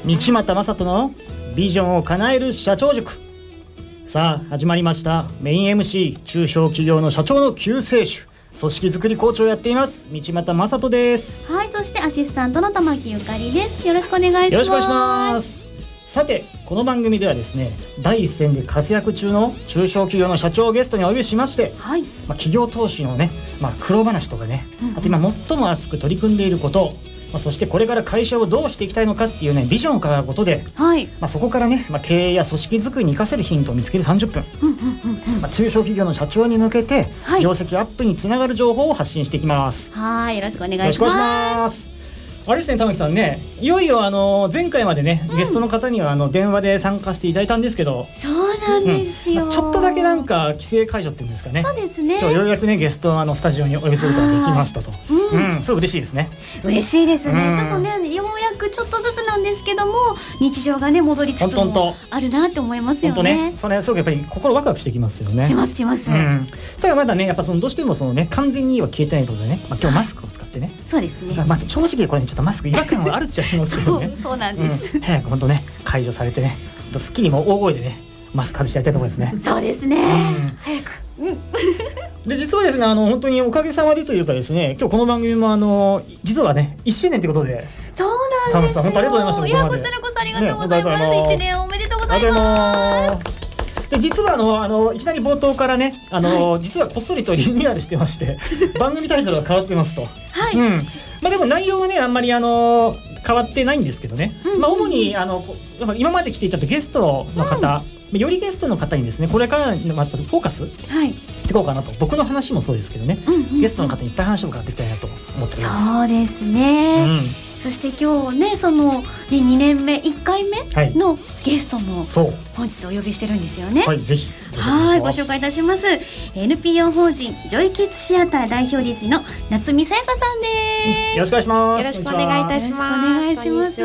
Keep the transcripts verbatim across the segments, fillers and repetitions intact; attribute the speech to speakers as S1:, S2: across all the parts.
S1: 道又正人のビジョンを叶える社長塾。さあ始まりました。メイン エムシー 中小企業の社長の救世主、組織づくりコーチをやっています道又正人です。
S2: はい、そしてアシスタントの玉木ゆかりです。よろしくお願いします。
S1: よろしくお願いします。さてこの番組ではですね、第一線で活躍中の中小企業の社長をゲストにお呼びしまして、はい、まあ、企業投資のね、まあ、苦労話とかね、うんうん、あと今最も熱く取り組んでいること、まあ、そしてこれから会社をどうしていきたいのかっていうねビジョンを伺うことで、はい、まあ、そこからね、まあ、経営や組織づくりに生かせるヒントを見つけるさんじゅっぷん、うんうんうんうん、まあ、中小企業の社長に向けて、はい、業績アップにつながる情報を発信していきます。
S2: はい、よろしくお願いします。
S1: よろしくお願いします。あれですね、玉木さんね、いよいよあの前回までね、うん、ゲストの方にはあの電話で参加していただいたんですけど、
S2: そうなんですよ、
S1: うん、まあ、ちょっとだけなんか規制解除っていうんですかね。
S2: そうですね、
S1: 今日ようやくねゲストをあのスタジオにお呼びすることができましたと、うん、うん、すごい嬉しいですね。
S2: 嬉しいですね、うん、ちょっとねようやくちょっとずつなんですけども日常がね戻りつつもあるなって思いますよね。
S1: 本当ね、それはすごくやっぱり心ワクワクしてきますよね。
S2: しますします、うん、
S1: ただまだねやっぱそのどうしてもそのね完全には消えてないということでね、まあ、今日マスクを使ってね、
S2: そうですね、
S1: まあ、正直これ、ね、ちょっとマスク違和感はあるっちゃいますけどね
S2: そう、そうなんです、
S1: うん、早く本当ね解除されてね、スッキリも大声でねマスク外してやりたいところですね。
S2: そうですね、うん、早く、うん
S1: で実はですね、あの本当におかげさまでというかですね、今日この番組もあの実はねいっしゅうねんということで。
S2: そうなんですよ。
S1: 本当ありがとうございました。
S2: いやこちらこそありがとうございます、ね、いちねんおめでとうございます。
S1: で実はあのあのいきなり冒頭からねあの、はい、実はこっそりとリニューアルしてまして番組タイトルが変わってますと、はい、うん、まあ、でも内容はねあんまりあの変わってないんですけどね、うんうん、まあ、主にあの今まで来ていただいたゲストの方、うん、よりゲストの方にですねこれからのまたフォーカスしていこうかなと、僕の話もそうですけどね、うんうんうん、ゲストの方にいっぱい話を伺っていきたいなと思っております。
S2: そうですね、うん、そして今日ねその、ね、にねんめいっかいめのゲストも本日お呼びしてるんですよね。
S1: はい、ぜひ
S2: はいご紹介いたします。 エヌピーオー 法人ジョイキッズシアター代表理事の夏見さやかさんです、
S1: うん、よろしくお願いします。
S3: よろしくお願いいたします。
S2: よろしくお願いします。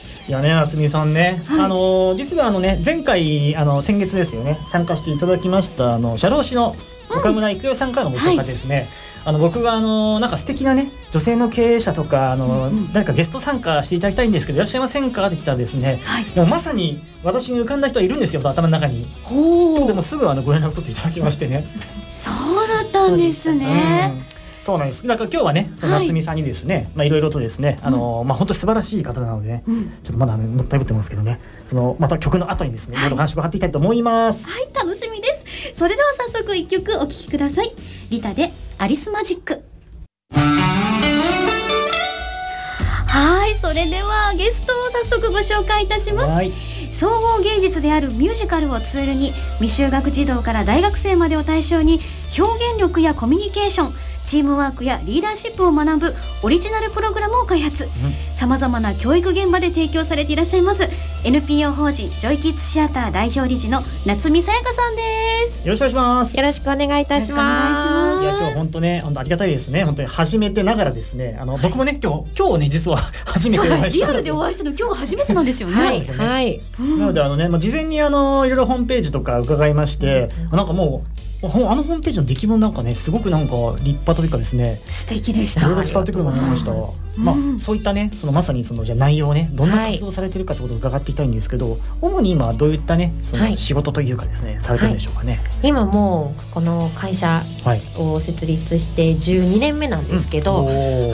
S1: いやね、夏見さんね、はい、あの実はあのね前回あの先月ですよね参加していただきましたあの社労士の岡村育代さんからのご紹介ですね、はい、あの僕があのなんか素敵なね女性の経営者とかあの、うんうん、誰かゲスト参加していただきたいんですけどいらっしゃいませんかって言ったらですね、はい、でもまさに私に浮かんだ人はいるんですよ頭の中に。でもすぐあのご連絡取っていただきましてね
S2: そうだったんですね。
S1: そうなんです。だから今日はねその夏見さんにですね、はい、まあいろいろとですねあの、うん、まあ本当に素晴らしい方なのでね、うん、ちょっとまだねもったいぶってますけどね、そのまた曲の後にですねいろいろ話を伺っていきたいと思います。
S2: はい、楽しみです。それでは早速いっきょくお聴きください。リタでアリスマジック。はい、それではゲストを早速ご紹介いたします。はい、総合芸術であるミュージカルをツールに未就学児童から大学生までを対象に表現力やコミュニケーション、チームワークやリーダーシップを学ぶオリジナルプログラムを開発、さまざまな教育現場で提供されていらっしゃいます エヌピーオー 法人ジョイキッズシアター代表理事の夏見さやかさんです。
S1: よろしくお願いします。
S3: よろしくお願いいたします。
S1: いや今日本当ね本当ありがたいですね。本当に初めてながらですねあの、はい、僕もね今日今日ね実は初めてお会いした、
S2: リアルでお会いしたの今日が初めてなんですよね。
S3: はい、
S1: ね、
S3: はい、
S1: なのであのね事前にあのいろいろホームページとか伺いまして、うん、なんかもうあのホームページの出来もなんかねすごくなんか立派というかですね
S2: 素敵でした。
S1: いろいろ伝わってくるものがありました。まあ、そういったねそのまさにそのじゃ内容をねどんな活動されてるかということを伺っていきたいんですけど、はい、主に今どういったねその仕事というかですね、はい、されてるんでしょうかね。
S3: はい、今もうこの会社を設立してじゅうにねんめなんですけど、うん、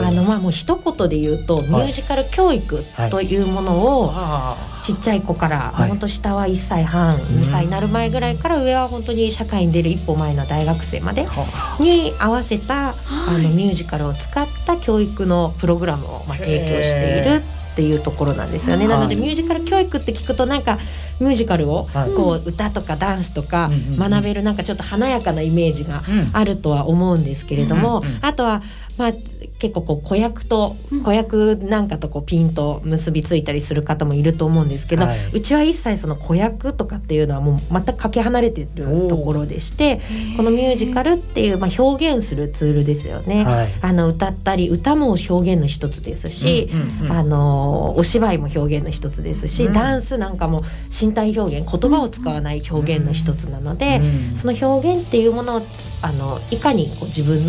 S3: あのまあもう一言で言うと、はい、ミュージカル教育というものを、はい、ちっちゃい子から、はい、本当下はいっさいはん、にさいになる前ぐらいから上は本当に社会に出る一歩前の大学生までに合わせた、はい、あのミュージカルを使った教育のプログラムをまあ提供しているっていうところなんですよね。なのでミュージカル教育って聞くとなんかミュージカルをこう歌とかダンスとか学べるなんかちょっと華やかなイメージがあるとは思うんですけれども、あとはまあ結構こう子役と子役なんかとこうピンと結びついたりする方もいると思うんですけど、はい、うちは一切その子役とかっていうのはもう全くかけ離れてるところでして、このミュージカルっていうまあ表現するツールですよね。はい、あの歌ったり歌も表現の一つですし、うんうんうん、あのお芝居も表現の一つですし、うん、ダンスなんかも身体表現言葉を使わない表現の一つなので、うん、その表現っていうものをあのいかにこう自分の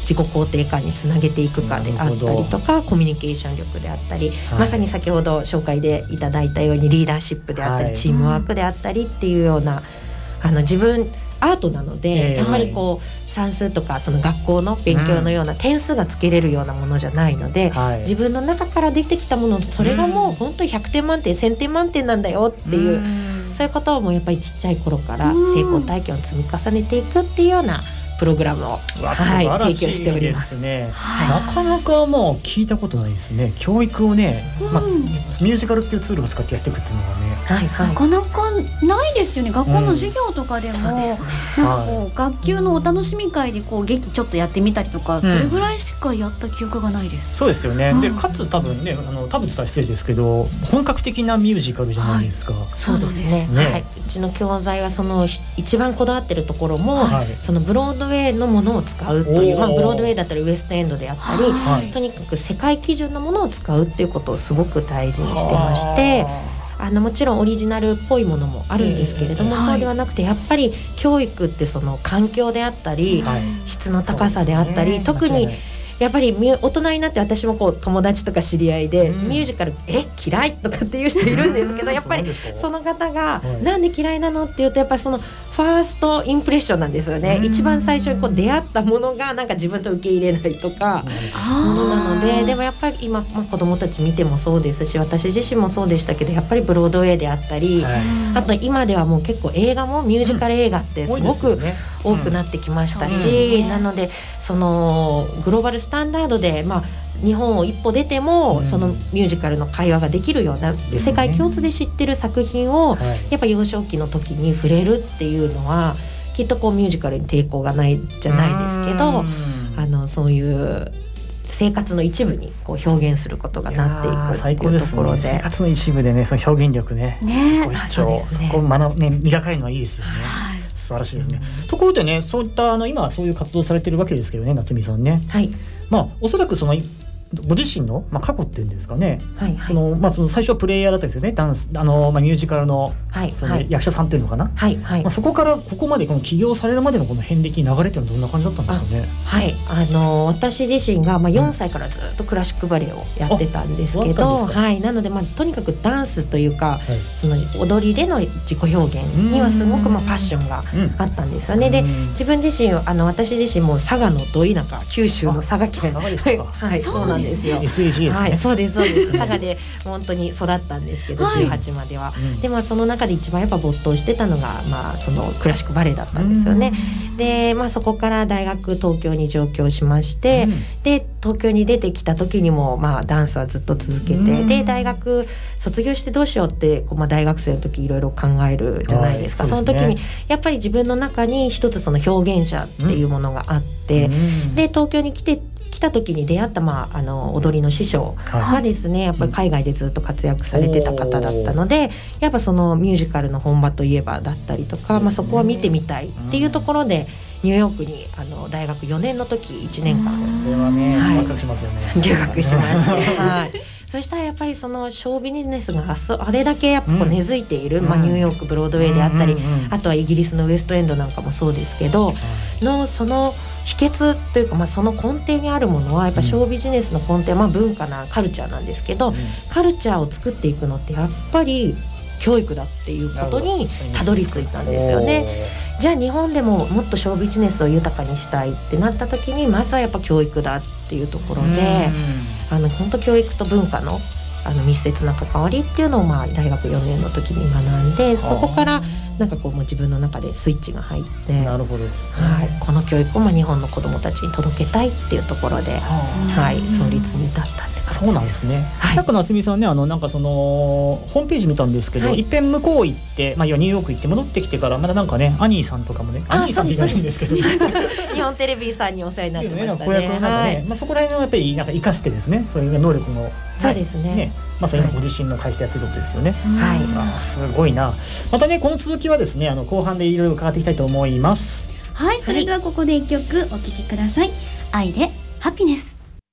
S3: 自己肯定感につなげていくかであったりとか、コミュニケーション力であったり、はい、まさに先ほど紹介でいただいたようにリーダーシップであったり、はい、チームワークであったりっていうような、あの自分アートなので、えー、やっぱりこう算数とかその学校の勉強のような点数がつけれるようなものじゃないので、はい、自分の中からできてきたもの、それがもう本当にひゃくてん満点せんてん満点なんだよっていう、うそういうことをもうやっぱりちっちゃい頃から成功体験を積み重ねていくっていうようなプログラムを、はい、提供しております。
S1: ね、はい、なかなかもう聞いたことないですね。教育をね、まあ、ミュージカルっていうツールを使ってやっていくっていうのがね、
S2: はいはい、なかなかないですよね。学校の授業とかでも、うん、そうですね、なんかこう、はい、学級のお楽しみ会でこう劇ちょっとやってみたりとか、うん、それぐらいしかやった記憶がないです。
S1: そうですよね、うん、でかつ多分ね、あの多分伝え失礼ですけど本格的なミュージカルじゃないですか、はい、
S3: そうですね、ね、はい、うちの教材はその一番こだわってるところも、はい、そのブロードウェイのものを使うという、まあ、ブロードウェイだったらウエストエンドであったり、はい、とにかく世界基準のものを使うっていうことをすごく大事にしてまして、あのもちろんオリジナルっぽいものもあるんですけれども、えー、そうではなくてやっぱり教育ってその環境であったり、はい、質の高さであったり、ね、特にやっぱり大人になって私もこう友達とか知り合いで、うん、ミュージカルえ嫌いとかっていう人いるんですけど、やっぱりその方が、はい、なんで嫌いなのって言うとやっぱりそのファーストインプレッションなんですよね。一番最初にこう出会ったものがなんか自分と受け入れないとかものなので、でもやっぱり今、まあ、子どもたち見てもそうですし、私自身もそうでしたけど、やっぱりブロードウェイであったり、はい、あと今ではもう結構映画もミュージカル映画ってすごく多くなってきましたし、うん、なのでそのグローバルスタンダードで、まあ日本を一歩出ても、うん、そのミュージカルの会話ができるような、ね、世界共通で知ってる作品を、はい、やっぱ幼少期の時に触れるっていうのはきっとこうミュージカルに抵抗がないじゃないですけど、あのそういう生活の一部にこう表現することがなっていくっていうところ で, で、ね、生
S1: 活の一部でね、その表現力ね、
S2: ね、
S1: ご主張、そこを学ぶ、ね、磨かれるのはいいですよね、はい、素晴らしいですね、うん、ところでね、そういったあの今そういう活動されてるわけですけどね、夏美さんね、はい、まあおそらくそのご自身の、まあ、過去っていうんですかね、はいはい、そのまあ、その最初はプレイヤーだったんですよね、ダンスあの、まあ、ミュージカル の,、はいその役者さんっていうのかな、はいはい、まあ、そこからここまでこの起業されるまでのこの遍歴流れっていうのはどんな感じだったんですかね。
S3: はい、あの私自身が、まあ、よんさいからずっとクラシックバレエをやってたんですけど、はい、なので、まあ、とにかくダンスというか、はい、その踊りでの自己表現にはすごく、まあ、パッションがあったんですよね。で自分自身あの私自身も佐賀のど田舎、九州の佐賀県、
S1: 佐賀でしたか
S3: はい、そうなんですよ。
S1: エスエージー ですね、
S3: はい、そうですそうです佐賀で本当に育ったんですけど、はい、じゅうはちまでは、うん、で、まあ、その中で一番やっぱ没頭してたのが、まあ、そのクラシックバレエだったんですよね。で、まあ、そこから大学東京に上京しまして、うん、で東京に出てきた時にも、まあ、ダンスはずっと続けて、うん、で大学卒業してどうしようってこう、まあ、大学生の時いろいろ考えるじゃないですか、はい、そ, その時にやっぱり自分の中に一つその表現者っていうものがあって、うん、で東京に来て来た時に出会った、まあ、あの踊りの師匠がですね、やっぱり海外でずっと活躍されてた方だったので、やっぱそのミュージカルの本場といえばだったりとか、まあ、そこは見てみたいっていうところでニューヨークにあの大学よねんの時いちねんかん、
S1: それはね、はい、ワクワクしますよね、
S3: 留学しまして、はい、そしたらやっぱりそのショービジネスがあれだけやっぱこう根付いている、うん、まあ、ニューヨークブロードウェイであったり、うんうんうん、あとはイギリスのウエストエンドなんかもそうですけど、うん、のその秘訣というか、まあ、その根底にあるものはやっぱショービジネスの根底はまあ文化なカルチャーなんですけど、うん、カルチャーを作っていくのってやっぱり教育だっていうことにたどり着いたんですよね。じゃあ日本でももっとショービジネスを豊かにしたいってなった時にまずはやっぱ教育だっていうところで、あの本当教育と文化のあの密接な関わりっていうのをまあ大学よねんの時に学んで、そこからなんかこうもう自分の中でスイッチが入って、
S1: なるほどですね、
S3: はい、この教育をまあ日本の子どもたちに届けたいっていうところで、はい、創立に至ったって感じです。
S1: そうなんですね、はい、なんか夏美さんね、あのなんかそのホームページ見たんですけど、はい、いっぺん向こう行って、まあ、ニューヨーク行って戻ってきてからまだなんかね、アニーさんとかもね、アニーさんって言われるんですけど
S3: 日本テレビさんにお世話になってましたね、ね、
S1: はい、まあ、そこら辺のやっぱりなんか生かしてですね、そういう能力も、
S3: そうですね、
S1: ね、まさにご自身の会社でやってることですよね、
S3: はい、
S1: あ、すごいな。またね、この続きはですね、あの後半でいろいろ伺っていきたいと思います。
S2: はい、それではここで一曲お聴きください。愛でハピネス。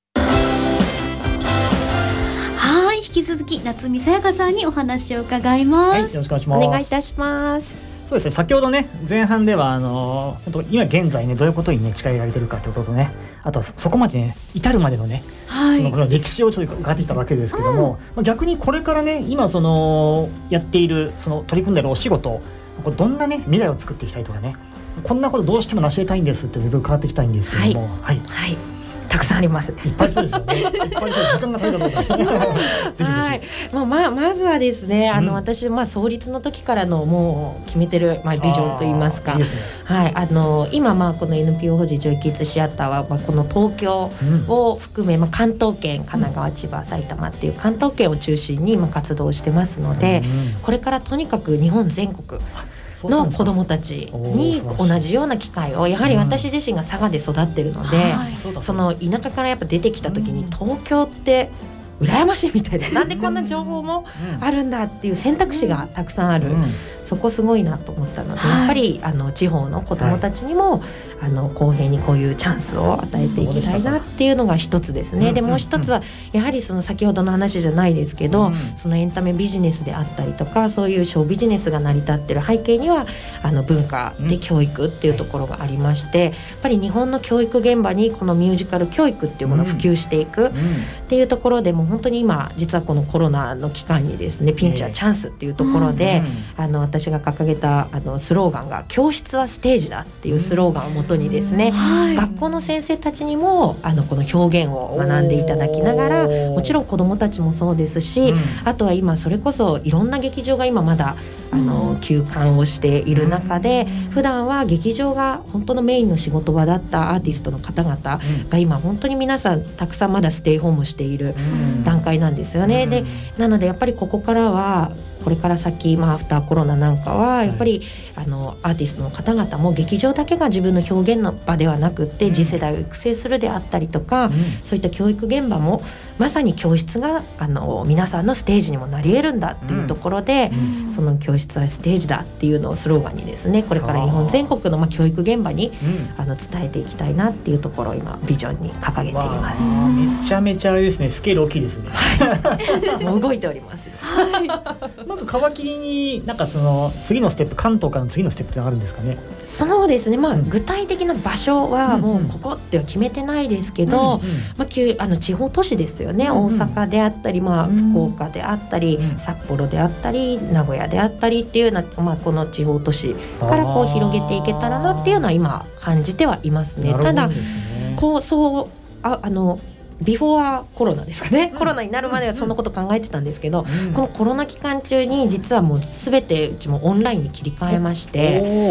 S2: はい、引き続き夏美さやかさんにお話を伺います、はい、よ
S1: ろしくお願いします。
S3: お願いいたします。
S1: そうですね、先ほどね前半ではあの本当今現在ねどういうことにね力入れられてるかってこととね、 あとはそこまでね至るまでのね、はい、そのこの歴史をちょっと伺ってきたわけですけども、うん、逆にこれからね今そのやっているその取り組んでいるお仕事、どんなね未来を作っていきたいとかね、こんなことどうしても成し得たいんですっていろいろ伺っていきたいんですけども、
S3: はい、はいはい、たくさんあります。
S1: いっぱいそうですよね。いっぱいそう、時間が足りなかった。ぜひぜひ。
S3: はい、まあ、まあ、まずはですね、あの、うん、私、まあ、創立の時からのもう決めてる、まあ、ビジョンといいますか。いいですね。はい、あの、今、まあ、この エヌピーオー 法人ジョイキッズシアターは、まあ、この東京を含め、まあ、関東圏、神奈川、千葉、埼玉っていう関東圏を中心に、まあ、活動してますので。うん、これからとにかく日本全国。の子どもたちに同じような機会を、やはり私自身が佐賀で育ってるので、うん、その田舎からやっぱ出てきた時に東京って羨ましいみたいな、なんでこんな情報もあるんだっていう選択肢がたくさんある、うん、そこすごいなと思ったので、はい、やっぱりあの地方の子どもたちにも、はい、あの公平にこういうチャンスを与えていきたいなっていうのが一つですね。でもう一つはやはりその先ほどの話じゃないですけど、うん、そのエンタメビジネスであったりとか、そういうショービジネスが成り立ってる背景にはあの文化で教育っていうところがありまして、やっぱり日本の教育現場にこのミュージカル教育っていうものを普及していくっていうところでも、本当に今実はこのコロナの期間にですね、ピンチはチャンスっていうところで、うん、あの私が掲げたあのスローガンが教室はステージだっていうスローガンをもとにですね、うん、学校の先生たちにもあのこの表現を学んでいただきながら、もちろん子どもたちもそうですし、うん、あとは今それこそいろんな劇場が今まだあの休館をしている中で、普段は劇場が本当のメインの仕事場だったアーティストの方々が今本当に皆さんたくさんまだステイホームしている段階なんですよね。でなのでやっぱりここからはこれから先、まあ、アフターコロナなんかはやっぱり、はい、あのアーティストの方々も劇場だけが自分の表現の場ではなくって、うん、次世代を育成するであったりとか、うん、そういった教育現場もまさに教室があの皆さんのステージにもなり得るんだっていうところで、うん、その教室はステージだっていうのをスローガンにですね、これから日本全国の、まあ、教育現場に、うん、あの伝えていきたいなっていうところを今ビジョンに掲げています。
S1: めちゃめちゃあれですね、スケール大きいですね。
S3: はい、もう動いております。
S2: はい、
S1: まず皮切りになんかその次のステップ、関東からの次のステップってあるんですかね。
S3: そうですね、まあ、うん、具体的な場所はもうここっては決めてないですけど、うんうん、まあ、あの地方都市ですよね、うんうん、大阪であったり、まあ、福岡であったり、うん、札幌であったり名古屋であったりっていうような、まあ、この地方都市からこう広げていけたらなっていうのは今感じてはいますね。ただこうそうああのビフォーコロナですかね、うん、コロナになるまではそんなこと考えてたんですけど、うん、このコロナ期間中に実はもう全てうちもオンラインに切り替えまして、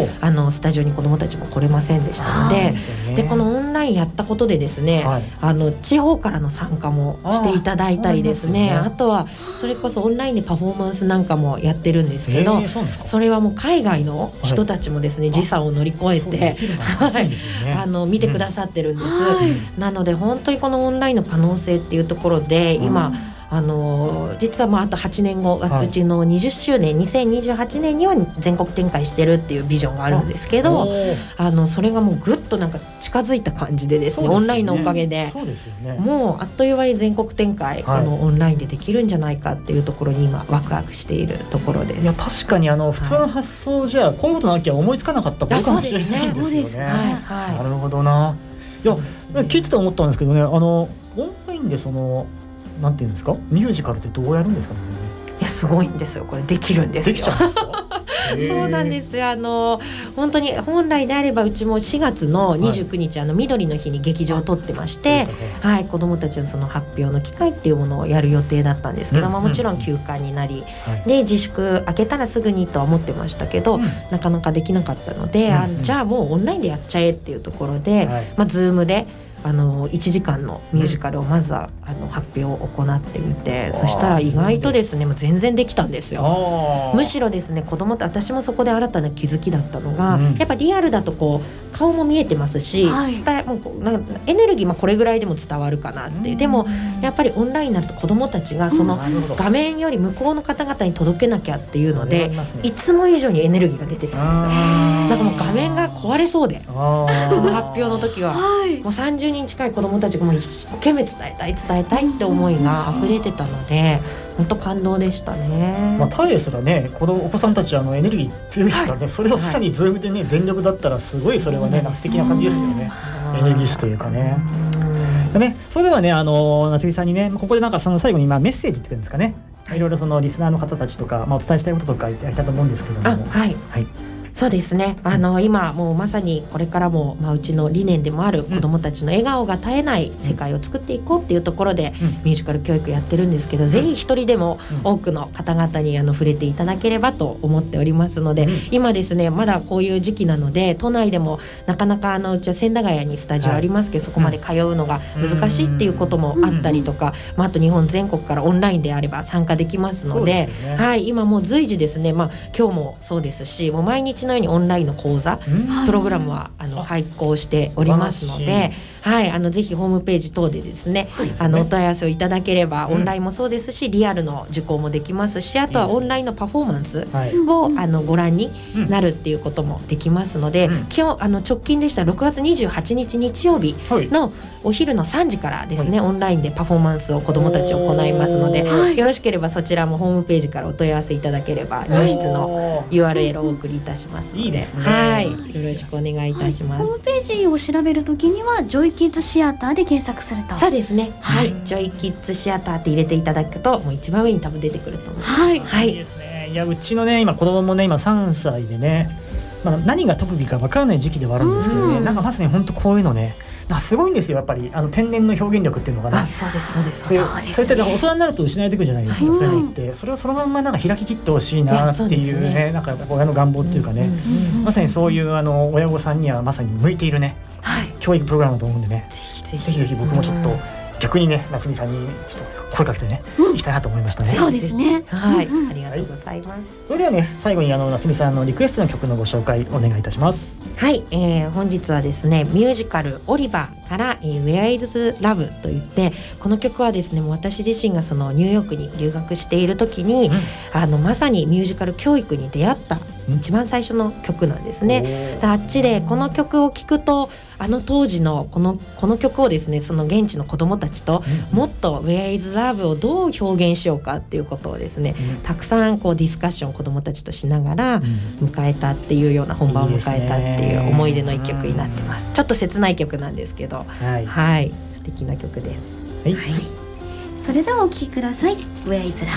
S3: あのスタジオに子どもたちも来れませんでしたので、で、ね、このオンラインやったことでですね、はい、あの地方からの参加もしていただいたりですね、 あ, あとはそれこそオンラインでパフォーマンスなんかもやってるんですけど、 そ, それはもう海外の人たちもですね、はい、時差を乗り越えて、はい、あの見てくださってるんです、うん、なので本当にこのオンラインの可能性っていうところで今、うん、あの実はまああとはちねんご、はい、うちのにじゅっしゅうねんにせんにじゅうはちねんには全国展開してるっていうビジョンがあるんですけど、あのそれがもうぐっとなんか近づいた感じでですね、オンラインのおかげで、そうですよね、もうあっという間に全国展開、はい、このオンラインでできるんじゃないかっていうところに今ワクワクしているところです。
S1: いや確かにあの普通の発想じゃ、はい、こういうことなきゃ思いつかなかったことかもしれないんですよね。はい、なるほどな。いや、聞いてて思ったんですけどね、あのオンラインでそのなんていうんですか、ミュージカルってどうやるんですかね。
S3: いやすごいんですよ、これできるんですよ。
S1: できちゃうんですか。
S3: そうなんですよ。あの本当に本来であればうちもしがつのにじゅうくにち、はい、あの緑の日に劇場を撮ってまして、はい、子どもたちのその発表の機会っていうものをやる予定だったんですけど、うん、まあ、もちろん休館になり、うん、で自粛明けたらすぐにとは思ってましたけど、うん、なかなかできなかったので、うん、あじゃあもうオンラインでやっちゃえっていうところで、はい、まあ、ズームであのいちじかんのミュージカルをまずは、うん、あの発表を行ってみて、そしたら意外とですねもう全然できたんですよ。むしろですね、子供って私もそこで新たな気づきだったのが、うん、やっぱリアルだとこう顔も見えてますし、はい、伝えもうなんかエネルギー、まあ、これぐらいでも伝わるかなって、うん、でもやっぱりオンラインになると子どもたちがその画面より向こうの方々に届けなきゃっていうので、ね、いつも以上にエネルギーが出てたんですよ。なんかもう画面が壊れそうで、その発表の時は、はい、もうさんじゅうにん近い子どもたちがもう一生懸命伝えたい伝えたいって思いが溢れてたので、本当感動でしたね。
S1: まあ、タエすらね、子供お子さんたちはあのエネルギー強いですからね、はい、それをさらにズームでね、はい、全力だったらすごいそれはね素敵な感じですよね。エネルギッシュというかね。 ね、それではね、あの夏美さんにね、ここでなんかその最後に今メッセージっていうんですかね、いろいろそのリスナーの方たちとか、まあ、お伝えしたいこととか言っていたと思うんですけども。
S3: はい、はい、そうですね、あの今もうまさにこれからも、まあ、うちの理念でもある子どもたちの笑顔が絶えない世界を作っていこうっていうところでミュージカル教育やってるんですけど、ぜひ一人でも多くの方々にあの触れていただければと思っておりますので、今ですねまだこういう時期なので都内でもなかなかあのうちは千駄ヶ谷にスタジオありますけど、そこまで通うのが難しいっていうこともあったりとか、まあ、あと日本全国からオンラインであれば参加できますので、はい、今もう随時ですね、まあ、今日もそうですし、もう毎日のようにオンラインの講座、プログラムはあの開講しておりますので、はい、あのぜひホームページ等でですね、あのお問い合わせをいただければ、オンラインもそうですし、リアルの受講もできますし、あとはオンラインのパフォーマンスをあのご覧になるっていうこともできますので、今日あの直近でしたらろくがつにじゅうはちにち日曜日のお昼のさんじからですね、オンラインでパフォーマンスを子どもたち行いますので、よろしければそちらもホームページからお問い合わせいただければ入室の ユーアールエル をお送りいたしますので、いいですね、はい、よろしくお願いいたします。
S2: はい、ホームページを調べるときにはジョイキッズシアターで検索すると。
S3: そうですね、はい、ジョイキッズシアターって入れていただくともう一番上に多分出てくると思います。
S2: はい、
S3: はい、
S1: いいですね。いや、うちのね今子供もね今さんさいでね、まあ、何が特技か分からない時期ではあるんですけどね、なんかまさに本当こういうのね、なんかすごいんですよやっぱり、あの天然の表現力っていうのがね。
S3: そうですそうです
S1: そうですね。それって大人になると失われていくじゃないですか、うん、そういうのって、それをそのまんまなんか開き切ってほしいなっていうね、ね、なんか親の願望っていうかね、うんうん、まさにそういうあの親御さんにはまさに向いているね、はい、教育プログラムだと思うんでね、ぜひぜひぜひぜひ僕もちょっと、うん、逆にね夏美さんにちょっと声かけてね、うん、行きたいなと思いましたね。
S2: そうですね、
S3: はい、うんうん、ありがとうございます、はい、
S1: それではね最後にあの夏美さんのリクエストの曲のご紹介お願いいたします。
S3: はい、えー、本日はですねミュージカルオリバーから、えー、Where is Love といって、この曲はですねもう私自身がそのニューヨークに留学している時に、うん、あのまさにミュージカル教育に出会った一番最初の曲なんですね。あっちでこの曲を聴くとあの当時のこの、この曲をですねその現地の子どもたちともっと Where is Love をどう表現しようかっていうことをですね、うん、たくさんこうディスカッション子どもたちとしながら迎えたっていうような、本番を迎えたっていう思い出の一曲になってます。ちょっと切ない曲なんですけど、はい、はい、素敵な曲です。はい、はい、
S2: それではお聴きください。 Where is Love。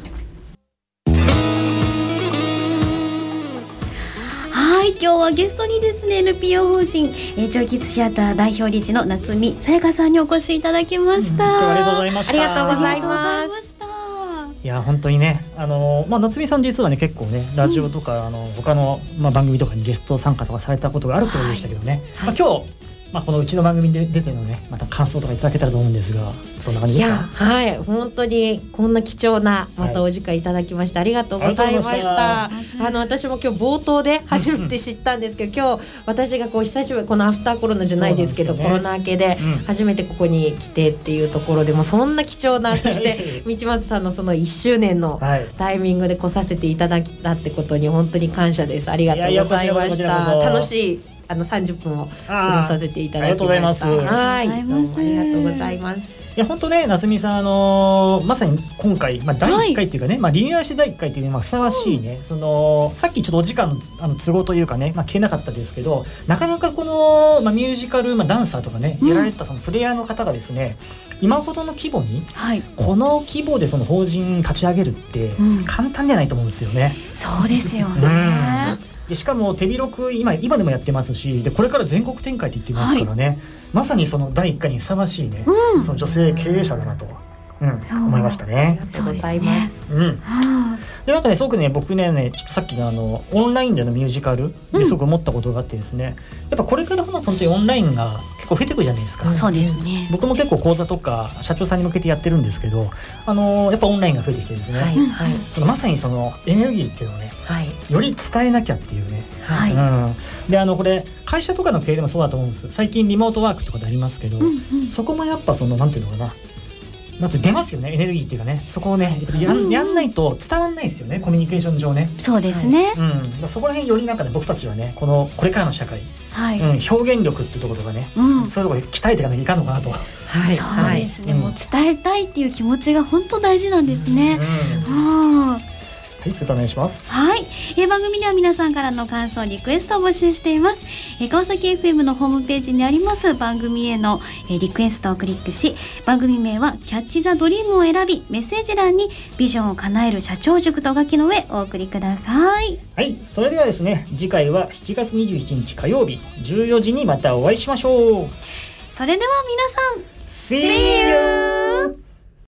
S2: はい、今日はゲストにですね エヌピーオー 法人、えー、ジョイキッズシアター代表理事の夏見さやかさんにお越しいただきました。
S1: ありがとうございました。
S3: ありがとうございます。
S1: いや本当にね、あのーまあ、夏見さん実はね結構ねラジオとか、うん、あの他の、まあ、番組とかにゲスト参加とかされたことがあるということでしたけどね、はい、まあ、今日まあ、このうちの番組で出てのねまた感想とかいただけたらと思うんですが、どんな感じですか？いや、
S3: はい、本当にこんな貴重なまたお時間いただきまして、はい、ありがとうございました。あの私も今日冒頭で初めて知ったんですけど、今日私がこう久しぶりこのアフターコロナじゃないですけど、ね、コロナ明けで初めてここに来てっていうところでもそんな貴重な、そして道松さんのそのいっしゅうねんのタイミングで来させていただいたってことに本当に感謝です。ありがとうございました。楽しいあのさんじゅっぷんを過ごさせていただきました。はい、どうもありがとうございます。
S1: いや本当ね、夏美さん、あのー、まさに今回、まあ、だいいっかいっていうかね、はい、まあ、リニューアルしてだいいっかいっていう、まあ、ふさわしいね、うん、そのさっきちょっとお時間の、あの都合というかね、まあ、聞けなかったですけど、なかなかこの、まあ、ミュージカル、まあ、ダンサーとかね、うん、やられたそのプレイヤーの方がですね、今ほどの規模に、はい、この規模でその法人立ち上げるって簡単じゃないと思うんですよね。
S2: うん、そうですよね。
S1: うんでしかも手広く 今, 今でもやってますし、でこれから全国展開って言ってますからね、はい、まさにそのだいいっかいにふさわしいね、うん、その女性経営者だなと、うん、思いましたね。
S3: ありがとうございます。
S1: うん、でなんかねすごくね僕ねねちょっとさっきのあのオンラインでのミュージカルですごく思ったことがあってですね、うん、やっぱこれから本当にオンラインが結構増えてくるじゃないですか。
S2: うん、そうですね。
S1: 僕も結構講座とか社長さんに向けてやってるんですけど、あのー、やっぱオンラインが増えてきてですね、はいはい、そのまさにそのエネルギーっていうのをね、はい、より伝えなきゃっていうね、はい、うん、であのこれ会社とかの経営でもそうだと思うんです。最近リモートワークとかでありますけど、うんうん、そこもやっぱそのなんていうのかな、まず出ますよね、エネルギーっていうかね、そこをね や, やんないと伝わんないですよね、コミュニケーション上ね。
S2: そうですね、
S1: はい、うん、だそこら辺よりなんかね僕たちはねこのこれからの社会、はい、うん、表現力ってところとかね、うん、そういうところで鍛えていかなきゃいかんのかなと。
S2: はい、そうですね、はい、もう伝えたいっていう気持ちが本当大事なんですね。うんうん、
S1: はい、それでお願いします。
S2: はい、えー、番組では皆さんからの感想リクエストを募集しています。えー、川崎 エフエム のホームページにあります番組への、えー、リクエストをクリックし、番組名はキャッチザドリームを選び、メッセージ欄にビジョンを叶える社長塾と書きの上お送りください。
S1: はい、それではですね、次回はしちがつにじゅうしちにち火曜日じゅうよじにまたお会いしましょう。
S2: それでは皆さん
S1: See you!